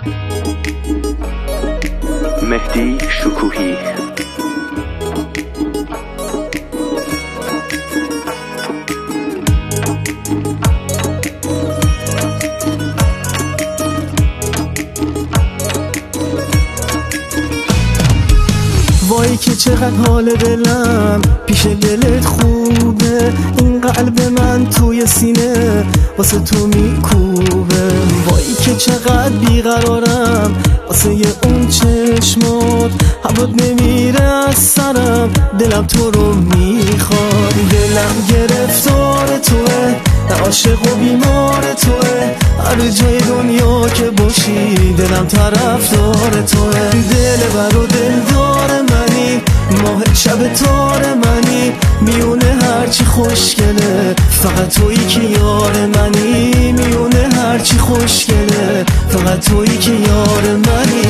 مهدی شکوهی. وای که چقدر حال دلم پیش دلت خوبه، این قلب من توی سینه واسه تو میکوبه. وای که چقدر بیقرارم واسه اون چشمات، هوات نمیره از سرم، دلم تو رو میخواد. دلم گرفتار توه، نه عاشق و بیمار توه، هر جای دنیا که باشی دلم طرفدار توه. دل بر و دلدار منی، ماه شب تار منی، میونه هرچی خوشگله فقط تویی که یار منی. میونه هرچی خوشگله فقط تویی که یار منی.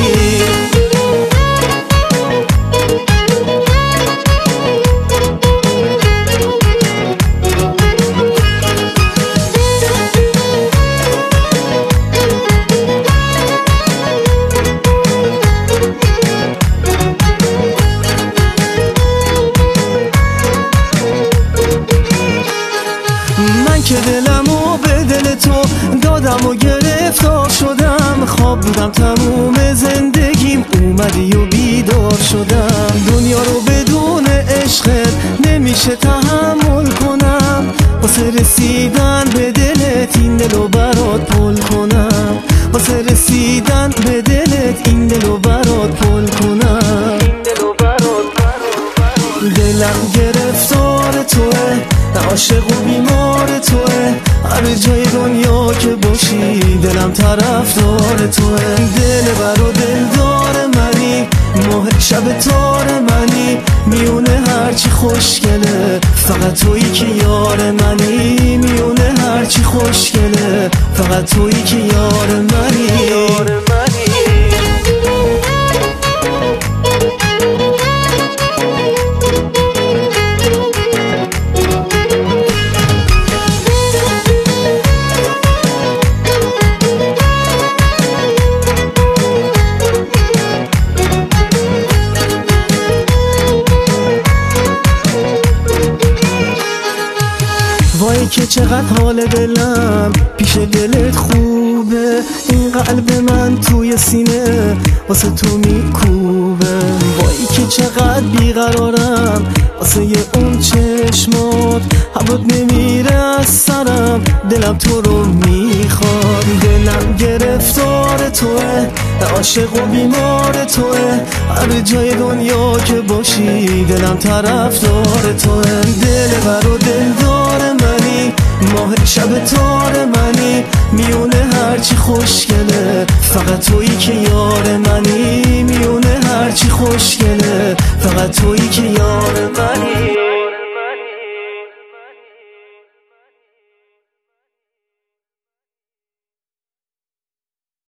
من که دلمو به دل تو دادم و گرفتار شدم، خواب بودم تموم زندگیم، اومدی و بیدار شدم. دنیا رو بدون عشقت نمیشه تحمل کنم، واسه رسیدن به دلت این دلو برات پل کنم، واسه رسیدن به دلت این دلو برات پل کنم. دلم گرفتار توه، نه عاشق و بیمار توه، هر جای دنیا که باشی دلم طرفدار توه. دل بر و دلدار منی، ماه شب تار منی، میونه هرچی خوشگله فقط تویی که یار منی. میونه هرچی خوشگله فقط تویی که یار منی. وای که چقدر حال دلم پیش دلت خوبه، این قلب من توی سینه واسه تو میکوبه. وای که چقدر بیقرارم واسه اون چشمات، هوات نمیره از سرم، دلم تو رو میخواد. دلم گرفتار توه، نه عاشق و بیمار توه، هر جای دنیا که باشی دلم طرفدار توه. دل بر و دلدار منی، ماه شب تار منی، میونه هرچی خوشگله فقط تویی که یار منی. میونه هرچی خوشگله فقط تویی که یار منی.